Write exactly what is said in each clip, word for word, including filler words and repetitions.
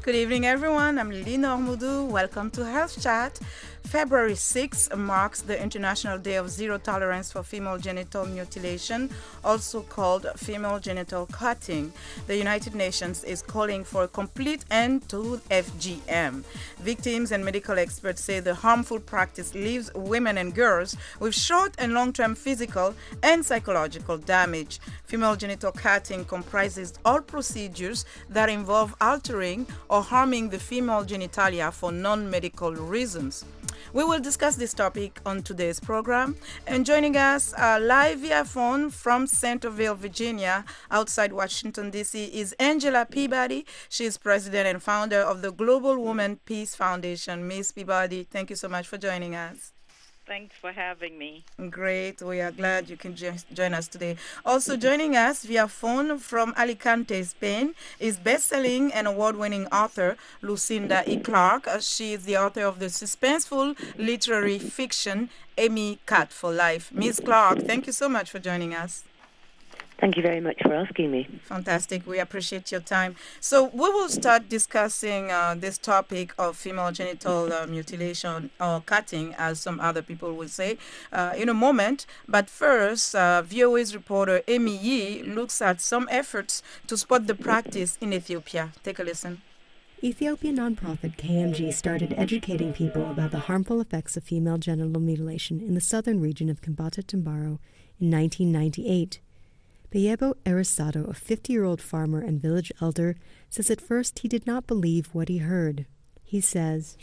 Good evening, everyone. I'm Lenore Moudou. Welcome to Health Chat. February sixth marks the International Day of Zero Tolerance for Female Genital Mutilation, also called female genital cutting. The United Nations is calling for a complete end to F G M. Victims and medical experts say the harmful practice leaves women and girls with short and long-term physical and psychological damage. Female genital cutting comprises all procedures that involve altering or harming the female genitalia for non-medical reasons. We will discuss this topic on today's program. And joining us uh, live via phone from Centerville, Virginia, outside Washington, D C, is Angela Peabody. She is president and founder of the Global Woman Peace Foundation. Miss Peabody, thank you so much for joining us. Thanks for having me. Great. We are glad you can jo- join us today. Also joining us via phone from Alicante, Spain, is best-selling and award-winning author Lucinda E. Clark. Uh, She is the author of the suspenseful literary fiction Amy Cat for Life. Miss Clark, thank you so much for joining us. Thank you very much for asking me. Fantastic. We appreciate your time. So we will start discussing uh, this topic of female genital uh, mutilation or cutting, as some other people will say, uh, in a moment. But first, uh, V O A's reporter Amy Yee looks at some efforts to spot the practice in Ethiopia. Take a listen. Ethiopian nonprofit K M G started educating people about the harmful effects of female genital mutilation in the southern region of Kambata Tambaro in nineteen ninety-eight. Bayebo Arisato, a fifty-year-old farmer and village elder, says at first he did not believe what he heard. He says,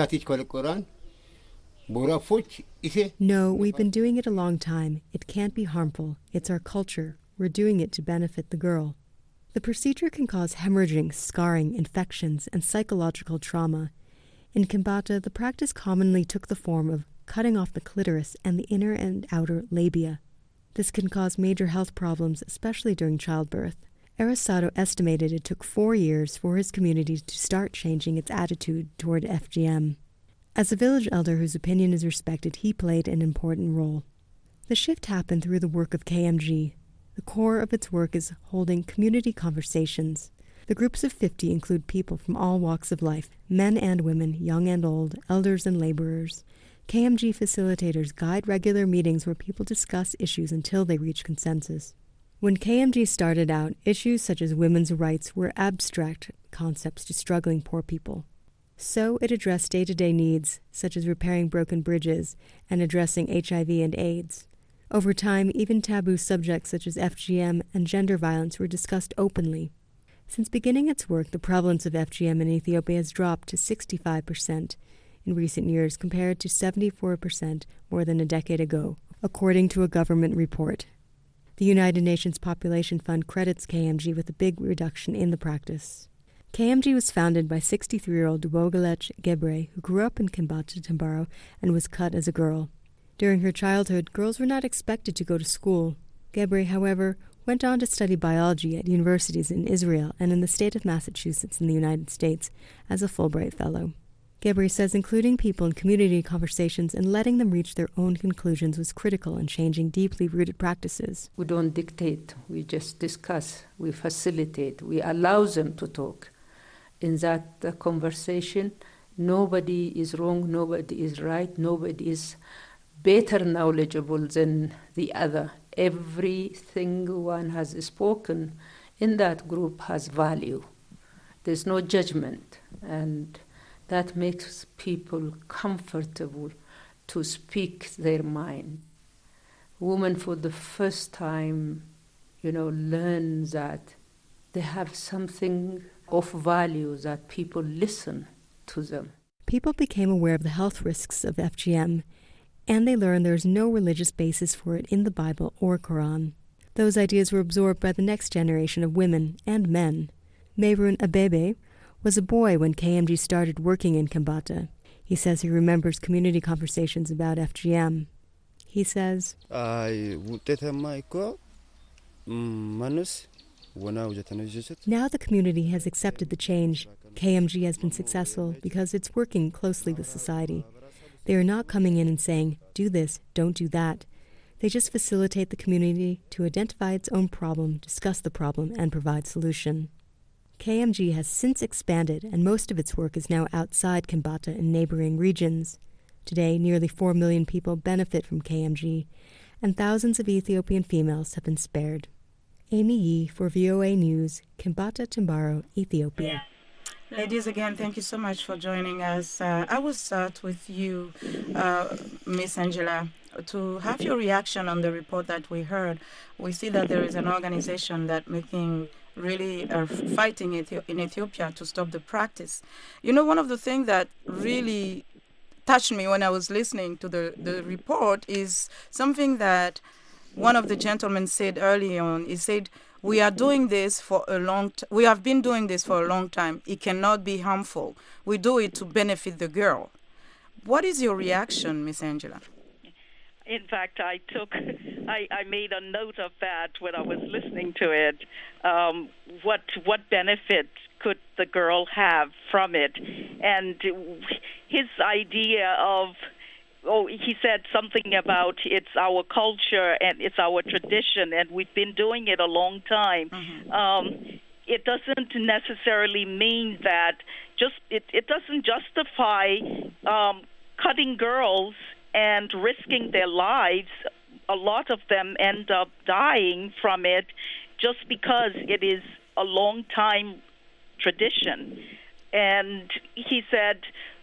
"No, we've been doing it a long time. It can't be harmful. It's our culture. We're doing it to benefit the girl." The procedure can cause hemorrhaging, scarring, infections, and psychological trauma. In Kambata, the practice commonly took the form of cutting off the clitoris and the inner and outer labia. This can cause major health problems, especially during childbirth. Arisato estimated it took four years for his community to start changing its attitude toward F G M. As a village elder whose opinion is respected, he played an important role. The shift happened through the work of K M G. The core of its work is holding community conversations. The groups of fifty include people from all walks of life, men and women, young and old, elders and laborers. K M G facilitators guide regular meetings where people discuss issues until they reach consensus. When K M G started out, issues such as women's rights were abstract concepts to struggling poor people. So it addressed day-to-day needs, such as repairing broken bridges and addressing H I V and AIDS. Over time, even taboo subjects such as F G M and gender violence were discussed openly. Since beginning its work, the prevalence of F G M in Ethiopia has dropped to sixty-five percent. In recent years, compared to seventy-four percent more than a decade ago, according to a government report. The United Nations Population Fund credits K M G with a big reduction in the practice. K M G was founded by sixty-three-year-old Dubogalech Gebre, who grew up in Kambata Tambaro and was cut as a girl. During her childhood, girls were not expected to go to school. Gebre, however, went on to study biology at universities in Israel and in the state of Massachusetts in the United States as a Fulbright Fellow. Gebre says including people in community conversations and letting them reach their own conclusions was critical in changing deeply rooted practices. We don't dictate, we just discuss, we facilitate, we allow them to talk. In that uh, conversation, nobody is wrong, nobody is right, nobody is better knowledgeable than the other. Everything one has spoken in that group has value. There's no judgment, and that makes people comfortable to speak their mind. Women for the first time, you know, learn that they have something of value, that people listen to them. People became aware of the health risks of F G M, and they learned there is no religious basis for it in the Bible or Quran. Those ideas were absorbed by the next generation of women and men. Mehrun Abebe was a boy when K M G started working in Kambata. He says he remembers community conversations about F G M. He says, Now the community has accepted the change. K M G has been successful because it's working closely with society. They are not coming in and saying, do this, don't do that. They just facilitate the community to identify its own problem, discuss the problem, and provide solution. K M G has since expanded, and most of its work is now outside Kambata in neighboring regions. Today, nearly four million people benefit from K M G, and thousands of Ethiopian females have been spared. Amy Yee for V O A News, Kambata Timbaro, Ethiopia. Ladies, again, thank you so much for joining us. Uh, I will start with you, uh, Miss Angela, to have your reaction on the report that we heard. We see that there is an organization that making really are fighting in Ethiopia to stop the practice. You know, one of the things that really touched me when I was listening to the, the report is something that one of the gentlemen said early on. He said, we are doing this for a long time. We have been doing this for a long time. It cannot be harmful. We do it to benefit the girl. What is your reaction, Miss Angela? In fact, I took, I, I made a note of that when I was listening to it. Um, what what benefit could the girl have from it? And his idea of, oh, he said something about it's our culture and it's our tradition, and we've been doing it a long time. Mm-hmm. Um, it doesn't necessarily mean that just it, it doesn't justify um, cutting girls and risking their lives. A lot of them end up dying from it just because it is a long time tradition. And he said,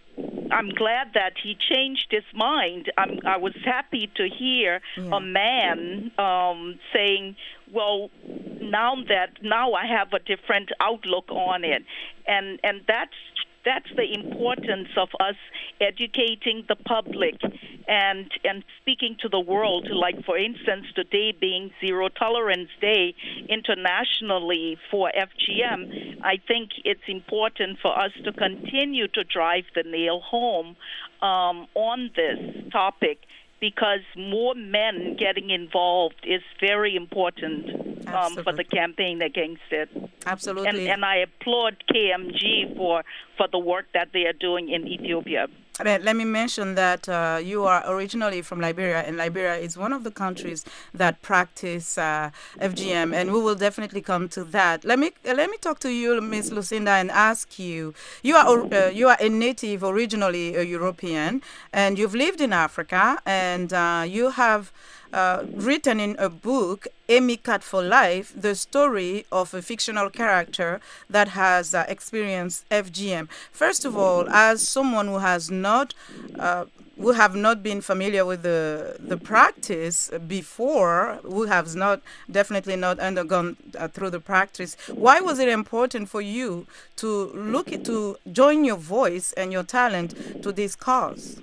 I'm glad that he changed his mind. I'm, I was happy to hear yeah. a man um, saying, well, now that now I have a different outlook on it. And and that's that's the importance of us educating the public and and speaking to the world. Like, for instance, today being Zero Tolerance Day internationally for F G M, I think it's important for us to continue to drive the nail home um, on this topic, because more men getting involved is very important um, for the campaign against it. Absolutely. And, and I applaud K M G for, for the work that they are doing in Ethiopia. I mean, let me mention that uh, you are originally from Liberia, and Liberia is one of the countries that practice uh, F G M, and we will definitely come to that. Let me uh, let me talk to you, Miss Lucinda, and ask you. You are uh, you are a native, originally a European, and you've lived in Africa, and uh, you have uh, written in a book, Amy Cat for Life, the story of a fictional character that has uh, experienced F G M. First of all, as someone who has not, uh, who have not been familiar with the the practice before, who has not definitely not undergone uh, through the practice, why was it important for you to look at, to join your voice and your talent to this cause?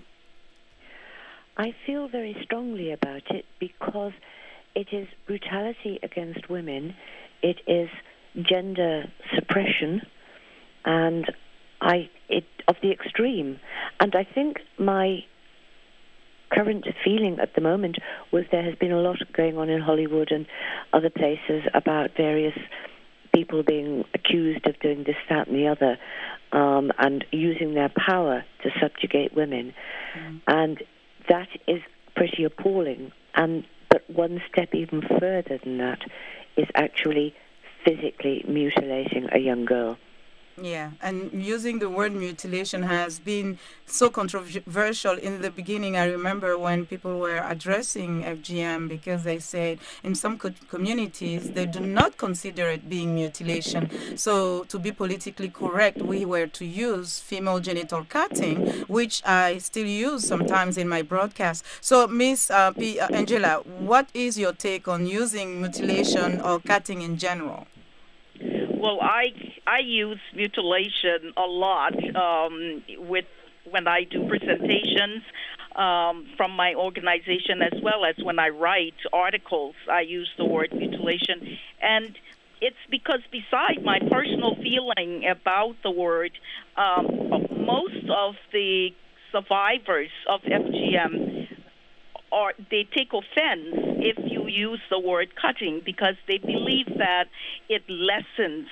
I feel very strongly about it because it is brutality against women, it is gender suppression, and I it of the extreme. And I think my current feeling at the moment was there has been a lot going on in Hollywood and other places about various people being accused of doing this, that, and the other, um, and using their power to subjugate women. Mm. And that is pretty appalling. And but one step even further than that is actually physically mutilating a young girl. Yeah, and using the word mutilation has been so controversial in the beginning. I remember when people were addressing F G M, because they said in some co- communities they do not consider it being mutilation. So to be politically correct, we were to use female genital cutting, which I still use sometimes in my broadcast. So Miss uh, P. Uh, Angela, what is your take on using mutilation or cutting in general? Well, I I use mutilation a lot um, with when I do presentations um, from my organization, as well as when I write articles. I use the word mutilation, and it's because beside my personal feeling about the word, um, most of the survivors of F G M or they take offense if you use the word cutting, because they believe that it lessens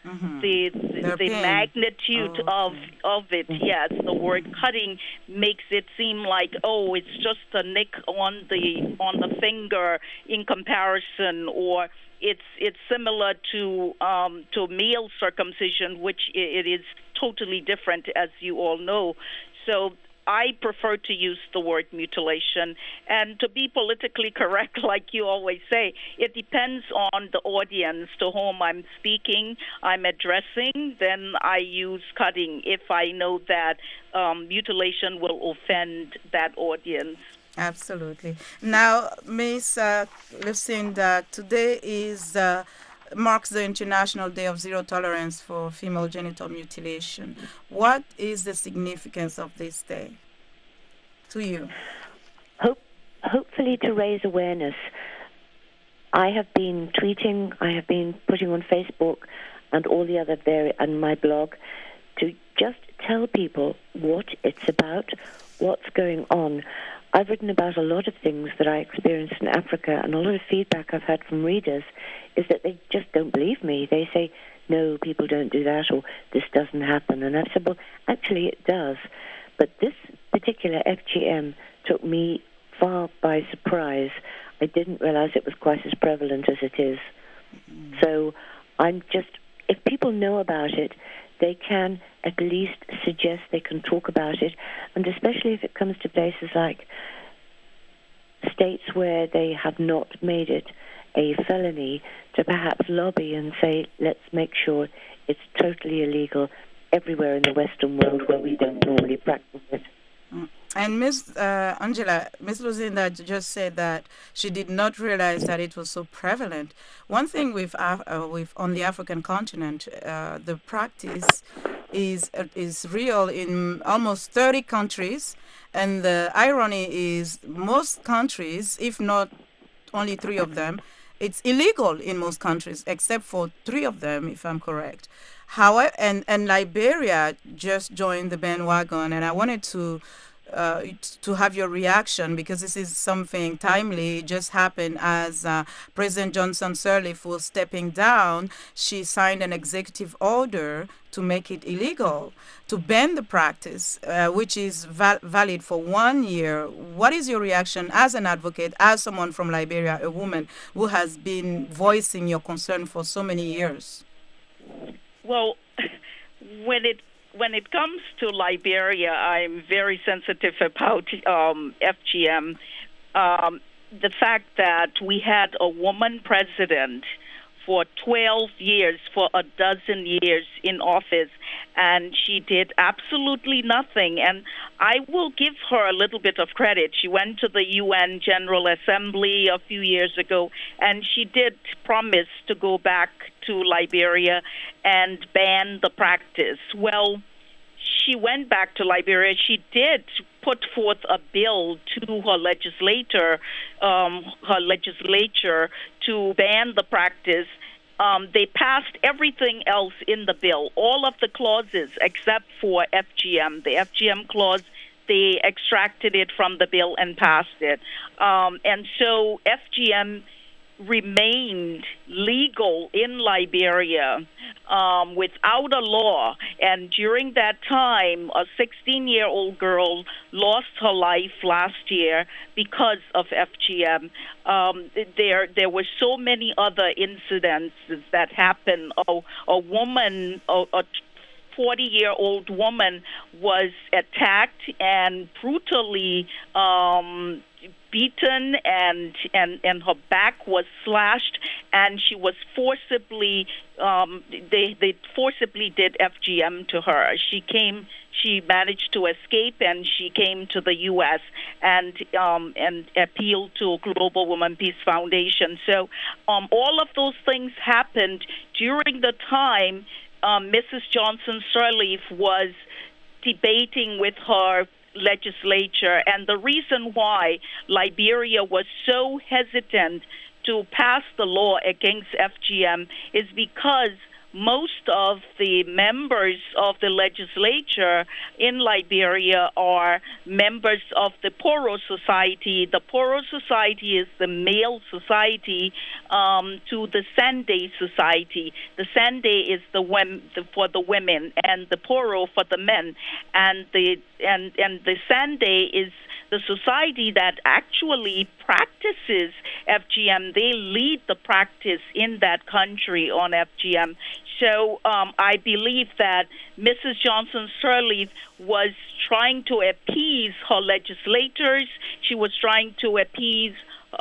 mm-hmm. the the, the magnitude oh, okay. of of it. Yes, the word cutting makes it seem like, oh, it's just a nick on the on the finger in comparison, or it's it's similar to um, to male circumcision, which it is totally different, as you all know. So I prefer to use the word mutilation. And to be politically correct, like you always say, it depends on the audience to whom I'm speaking, I'm addressing, then I use cutting if I know that um, mutilation will offend that audience. Absolutely. Now, Miss Uh, Lucinda, today is uh, marks the International Day of Zero Tolerance for Female Genital Mutilation. What is the significance of this day to you? Hope, hopefully to raise awareness. I have been tweeting, I have been putting on Facebook and all the other vari- and my blog to just tell people what it's about, what's going on. I've written about a lot of things that I experienced in Africa, and a lot of feedback I've had from readers is that they just don't believe me. They say, no, people don't do that, or this doesn't happen. And I've said, well, actually it does. But this particular F G M took me far by surprise. I didn't realize it was quite as prevalent as it is. Mm-hmm. So I'm just, if people know about it, they can at least suggest, they can talk about it, and especially if it comes to places like states where they have not made it a felony, to perhaps lobby and say, let's make sure it's totally illegal everywhere in the Western world where we don't normally practice it. Mm. And Miss Uh, Angela, Miss Lucinda just said that she did not realize that it was so prevalent. One thing with uh, with on the African continent, uh, the practice is uh, is real in almost thirty countries, and the irony is most countries, if not only three of them, it's illegal in most countries except for three of them, if I'm correct. However, and and Liberia just joined the bandwagon, and I wanted to. Uh, to have your reaction, because this is something timely. It just happened as uh, President Johnson Sirleaf was stepping down. She signed an executive order to make it illegal, to ban the practice, uh, which is val- valid for one year. What is your reaction as an advocate, as someone from Liberia, a woman who has been voicing your concern for so many years? Well, when it When it comes to Liberia, I'm very sensitive about um, F G M. Um, the fact that we had a woman president for twelve years, for a dozen years in office, and she did absolutely nothing. And I will give her a little bit of credit. She went to the U N General Assembly a few years ago, and she did promise to go back to Liberia and ban the practice. Well, she went back to Liberia. She did put forth a bill to her legislator, um, her legislature to ban the practice. Um, they passed everything else in the bill, all of the clauses except for F G M. The F G M clause, they extracted it from the bill and passed it. Um, and so F G M remained legal in Liberia um, without a law. And during that time, a sixteen-year-old girl lost her life last year because of F G M. Um, there, there were so many other incidents that happened. A, a woman, a, a forty-year-old woman was attacked and brutally um, beaten, and, and, and her back was slashed, and she was forcibly, um, they, they forcibly did F G M to her. She came, she managed to escape, and she came to the U S and um, and appealed to Global Women Peace Foundation. So um, all of those things happened during the time um, Missus Johnson Sirleaf was debating with her legislature. And the reason why Liberia was so hesitant to pass the law against F G M is because most of the members of the legislature in Liberia are members of the Poro Society. The Poro Society is the male society um, to the Sunday Society. The Sunday is the, wem- the for the women, and the Poro for the men. And the and and the Sunday is the society that actually practices F G M. They lead the practice in that country on F G M. So um, I believe that Missus Johnson Sirleaf was trying to appease her legislators. She was trying to appease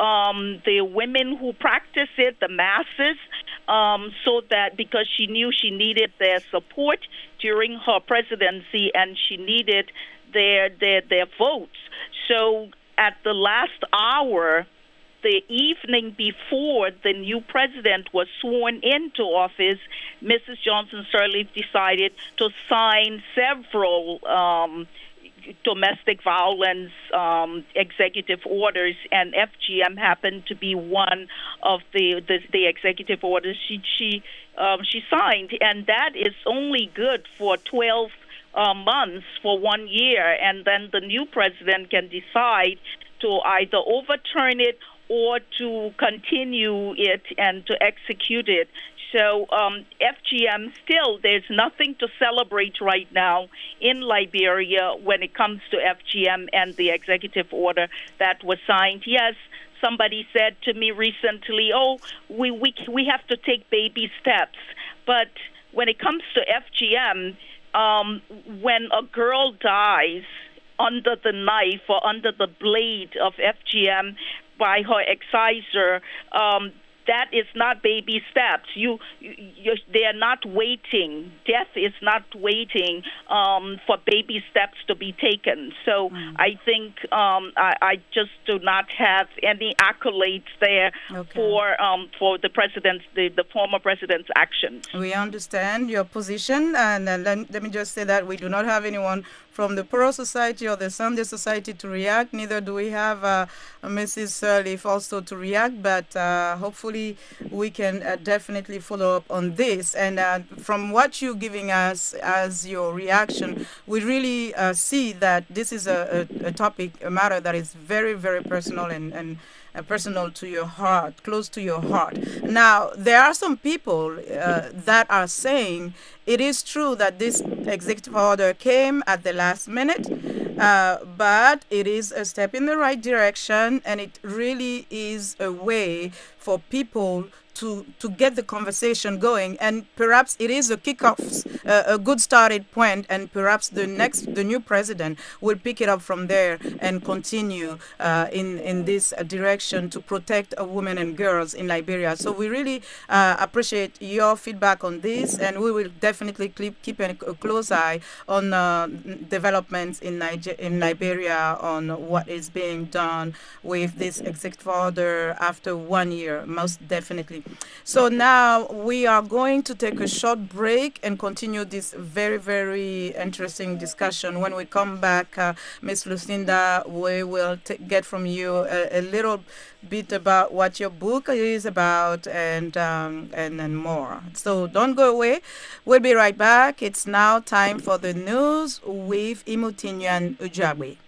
um, the women who practice it, the masses, um, so that because she knew she needed their support during her presidency and she needed their their their votes. So at the last hour, the evening before the new president was sworn into office, Missus Johnson Sirleaf decided to sign several um, domestic violence um, executive orders, and F G M happened to be one of the the, the executive orders she she um, she signed, and that is only good for twelve uh, months for one year, and then the new president can decide to either overturn it or to continue it and to execute it. So um, F G M still, there's nothing to celebrate right now in Liberia when it comes to F G M and the executive order that was signed. Yes, somebody said to me recently, oh, we, we, we have to take baby steps. But when it comes to F G M, um, when a girl dies under the knife or under the blade of F G M by her exciser, um, that is not baby steps. You, you, they are not waiting. Death is not waiting um, for baby steps to be taken. So mm. I think um, I, I just do not have any accolades there okay. for um, for the president's, the, the former president's actions. We understand your position, and uh, let, let me just say that we do not have anyone from the Poro Society or the Sunday Society to react. Neither do we have uh, Missus Sirleaf also to react, but uh, hopefully we can uh, definitely follow up on this. And uh, from what you're giving us as your reaction, we really uh, see that this is a, a, a topic, a matter that is very, very personal and, and uh, personal to your heart, close to your heart. Now, there are some people uh, that are saying it is true that this executive order came at the last minute, uh, but it is a step in the right direction, and it really is a way for people to to get the conversation going, and perhaps it is a kickoff, uh, a good started point, and perhaps the next, the new president will pick it up from there and continue uh, in in this direction to protect uh, women and girls in Liberia. So we really uh, appreciate your feedback on this, and we will definitely keep keep a close eye on uh, developments in Niger- in Liberia on what is being done with this executive order after one year, most definitely. So now we are going to take a short break and continue this very, very interesting discussion. When we come back, uh, Miss Lucinda, we will t- get from you a, a little bit about what your book is about and, um, and and more. So don't go away. We'll be right back. It's now time for the news with Imutinyuan Ujagwe.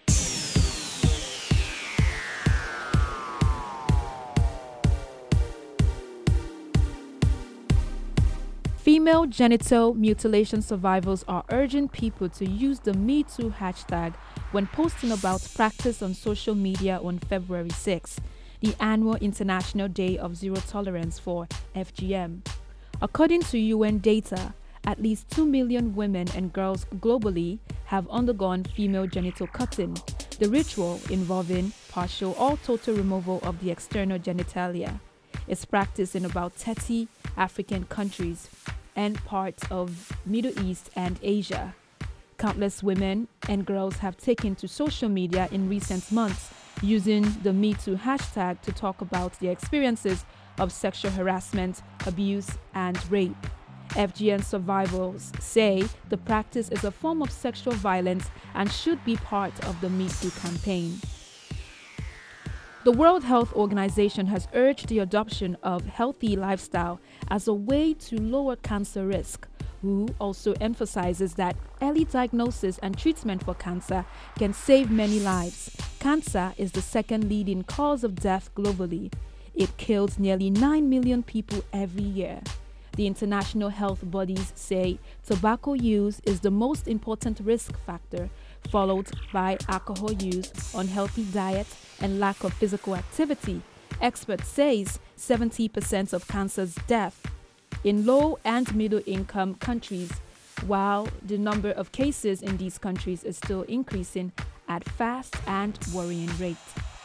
Female genital mutilation survivors are urging people to use the Me Too hashtag when posting about practice on social media on February sixth, the annual International Day of Zero Tolerance for F G M. According to U N data, at least two million women and girls globally have undergone female genital cutting, the ritual involving partial or total removal of the external genitalia. It's practiced in about thirty African countries and parts of Middle East and Asia. Countless women and girls have taken to social media in recent months using the Me Too hashtag to talk about their experiences of sexual harassment, abuse, and rape. F G M survivors say the practice is a form of sexual violence and should be part of the Me Too campaign. The World Health Organization has urged the adoption of healthy lifestyle as a way to lower cancer risk. W H O also emphasizes that early diagnosis and treatment for cancer can save many lives. Cancer is the second leading cause of death globally. It kills nearly nine million people every year. The international health bodies say tobacco use is the most important risk factor, followed by alcohol use, unhealthy diet, and lack of physical activity. Experts say seventy percent of cancer's death in low and middle income countries, while the number of cases in these countries is still increasing at fast and worrying rate.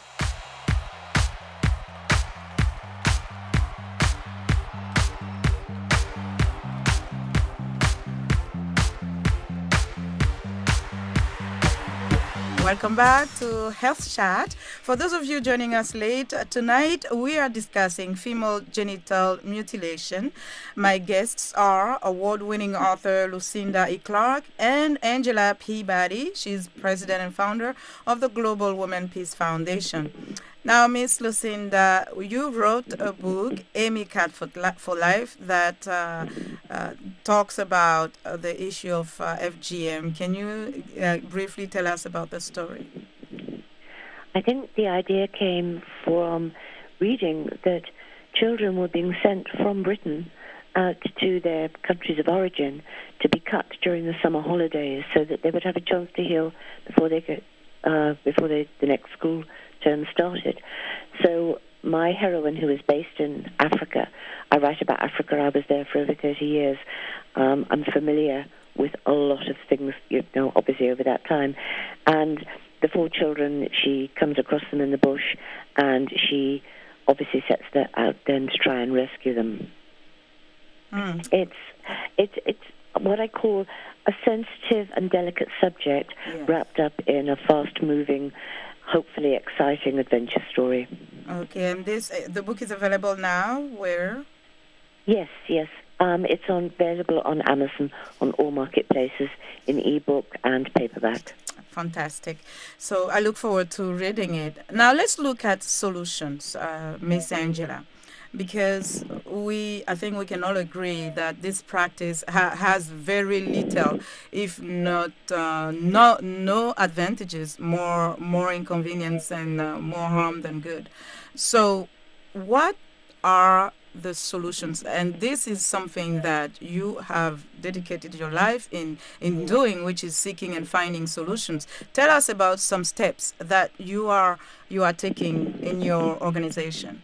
Welcome back to Health Chat. For those of you joining us late, tonight we are discussing female genital mutilation. My guests are award-winning author Lucinda E. Clarke and Angela Peabody. She's president and founder of the Global Women Peace Foundation. Now, Miss Lucinda, you wrote a book, Amy Cat for, for Life, that uh, uh, talks about uh, the issue of uh, F G M. Can you uh, briefly tell us about the story? I think the idea came from reading that children were being sent from Britain out to their countries of origin to be cut during the summer holidays so that they would have a chance to heal before they could, uh, before they, the next school term started. So my heroine, who is based in Africa, I write about Africa. I was there for over thirty years. Um, I'm familiar with a lot of things, you know, obviously over that time. And the four children, she comes across them in the bush, and she obviously sets them out then to try and rescue them. Mm. It's it's it's what I call a sensitive and delicate subject, yes, wrapped up in a fast-moving, hopefully exciting adventure story. Okay, and this uh, the book is available now. Where? Yes, yes. Um, it's on, available on Amazon, on all marketplaces, in ebook and paperback. Fantastic. So I look forward to reading it. Now let's look at solutions, uh, Miss Angela, because we, I think we can all agree that this practice ha- has very little, if not uh, no no advantages, more more inconvenience and uh, more harm than good. So, what are the solutions? And this is something that you have dedicated your life in in doing, which is seeking and finding solutions. Tell us about some steps that you are you are taking in your organization.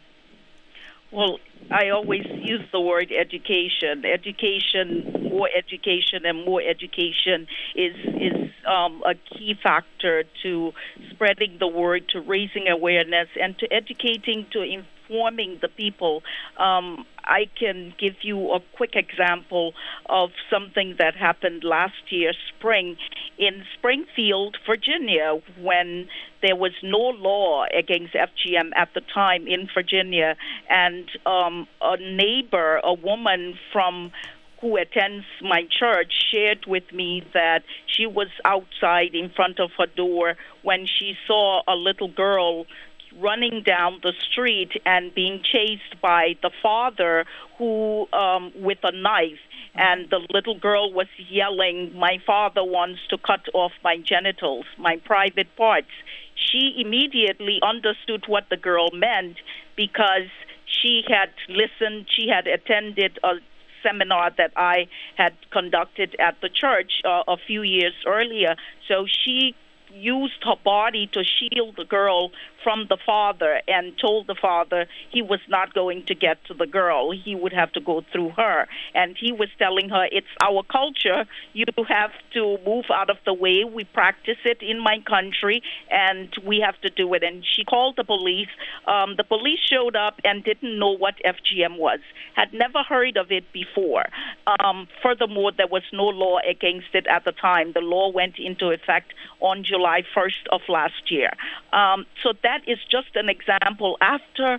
Well, I always use the word education. Education, more education, and more education is is um, a key factor to spreading the word, to raising awareness, and to educating, to informing the people. Um, I can give you a quick example of something that happened last year, spring, in Springfield, Virginia, when there was no law against F G M at the time in Virginia, and um, a neighbor, a woman from who attends my church, shared with me that she was outside in front of her door when she saw a little girl running down the street and being chased by the father who um, with a knife. And the little girl was yelling, "My father wants to cut off my genitals, my private parts." She immediately understood what the girl meant because she had listened, she had attended a seminar that I had conducted at the church uh, a few years earlier. So she used her body to shield the girl from the father and told the father he was not going to get to the girl. He would have to go through her. And he was telling her, it's our culture. You have to move out of the way. We practice it in my country, and we have to do it. And she called the police. Um, the police showed up and didn't know what F G M was, had never heard of it before. Um, furthermore, there was no law against it at the time. The law went into effect on July first of last year. Um, so that is just an example. After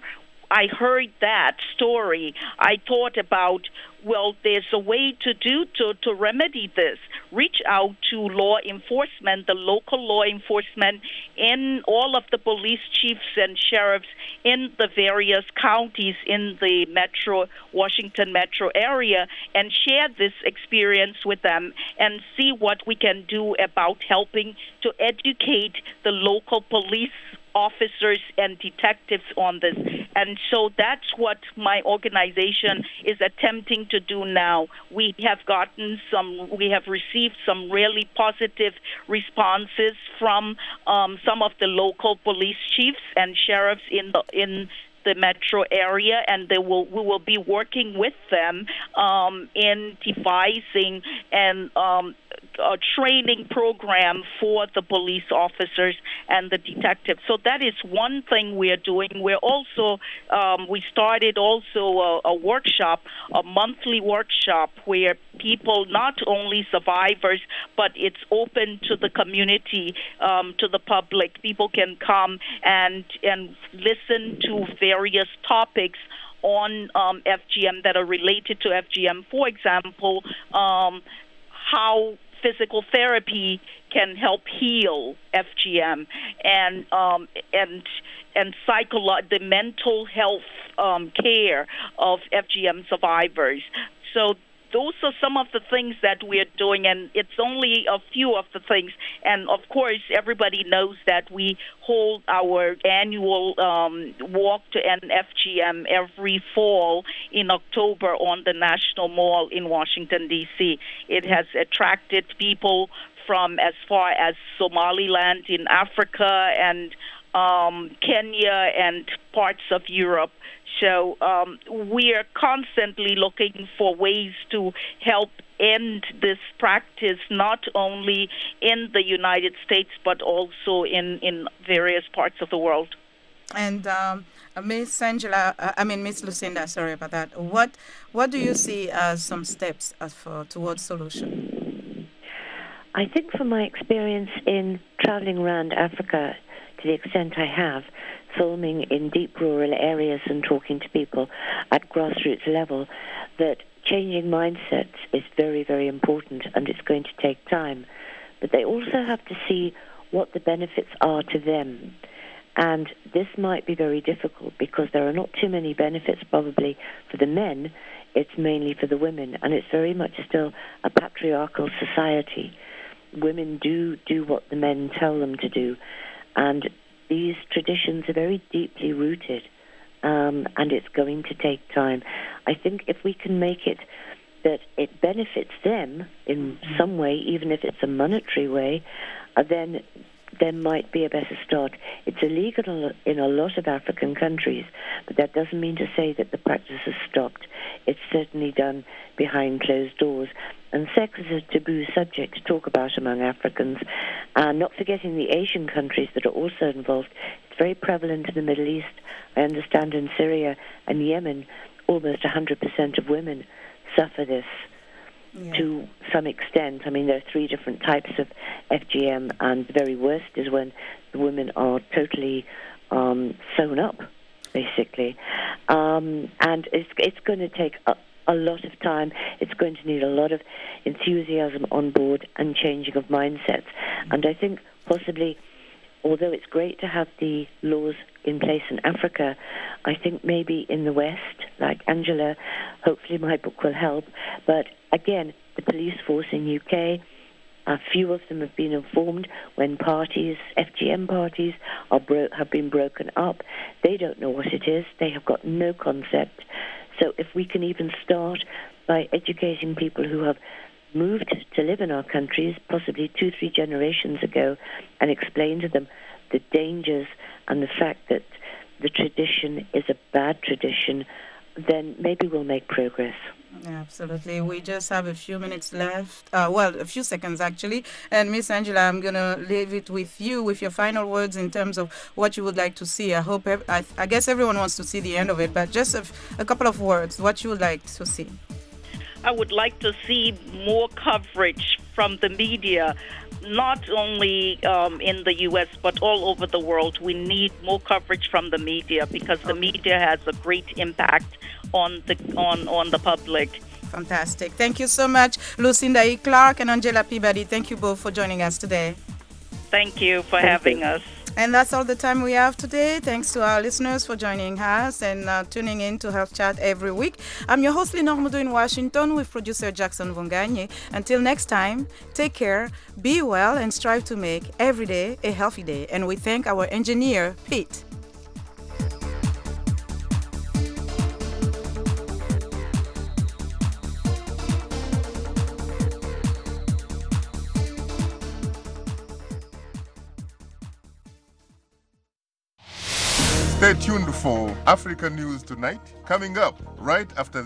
I heard that story, I thought about, well, there's a way to do to, to remedy this. Reach out to law enforcement, the local law enforcement in all of the police chiefs and sheriffs in the various counties in the metro, Washington metro area, and share this experience with them and see what we can do about helping to educate the local police officers and detectives on this. And so that's what my organization is attempting to do now. We have gotten some, we have received some really positive responses from um, some of the local police chiefs and sheriffs in the in the metro area, and they will we will be working with them um, in devising and um, a training program for the police officers and the detectives. So that is one thing we are doing. We're also um, we started also a, a workshop, a monthly workshop where people, not only survivors, but it's open to the community, um, to the public. People can come and and listen to various topics on um, F G M that are related to F G M. For example, um, how physical therapy can help heal F G M, and um, and and psycholo- the mental health um, care of F G M survivors. So those are some of the things that we're doing, and it's only a few of the things. And, of course, everybody knows that we hold our annual um, Walk to End F G M every fall in October on the National Mall in Washington, D C It has attracted people from as far as Somaliland in Africa and um, Kenya and parts of Europe. So um, we are constantly looking for ways to help end this practice, not only in the United States, but also in, in various parts of the world. And um, Miss Angela, uh, I mean Miss Lucinda, sorry about that. What what do you see as some steps uh, for towards solution? I think from my experience in traveling around Africa, to the extent I have, filming in deep rural areas and talking to people at grassroots level, that changing mindsets is very, very important, and it's going to take time. But they also have to see what the benefits are to them. And this might be very difficult because there are not too many benefits probably for the men. It's mainly for the women, and it's very much still a patriarchal society. Women do do what the men tell them to do, and these traditions are very deeply rooted, um, and it's going to take time. I think if we can make it that it benefits them in some way, even if it's a monetary way, uh, then there might be a better start. It's illegal in a lot of African countries, but that doesn't mean to say that the practice has stopped. It's certainly done behind closed doors. And sex is a taboo subject to talk about among Africans. And not forgetting the Asian countries that are also involved. It's very prevalent in the Middle East. I understand in Syria and Yemen, almost one hundred percent of women suffer this. Yeah. To some extent. I mean, there are three different types of F G M, and the very worst is when the women are totally um, sewn up, basically. Um, and it's, it's going to take a, a lot of time. It's going to need a lot of enthusiasm on board and changing of mindsets. And I think possibly, although it's great to have the laws in place in Africa, I think maybe in the West, like Angela, hopefully my book will help. But again, the police force in U K, a few of them have been informed when parties, F G M parties, are bro- have been broken up. They don't know what it is. They have got no concept. So if we can even start by educating people who have moved to live in our countries, possibly two, three generations ago, and explain to them the dangers and the fact that the tradition is a bad tradition, then maybe we'll make progress. Absolutely. We just have a few minutes left. Uh, well, a few seconds, actually. And Miss Angela, I'm going to leave it with you with your final words in terms of what you would like to see. I hope, ev- I, I guess everyone wants to see the end of it, but just a, a couple of words, what you would like to see. I would like to see more coverage from the media, not only um, in the U S but all over the world. We need more coverage from the media because the media has a great impact on the on, on the public. Fantastic. Thank you so much, Lucinda E. Clark and Angela Peabody. Thank you both for joining us today. Thank you for Thank having you. us. And that's all the time we have today. Thanks to our listeners for joining us and uh, tuning in to Health Chat every week. I'm your host, Lenore Moudou in Washington with producer Jackson Vonganye. Until next time, take care, be well, and strive to make every day a healthy day. And we thank our engineer, Pete. Stay tuned for Africa News Tonight, coming up right after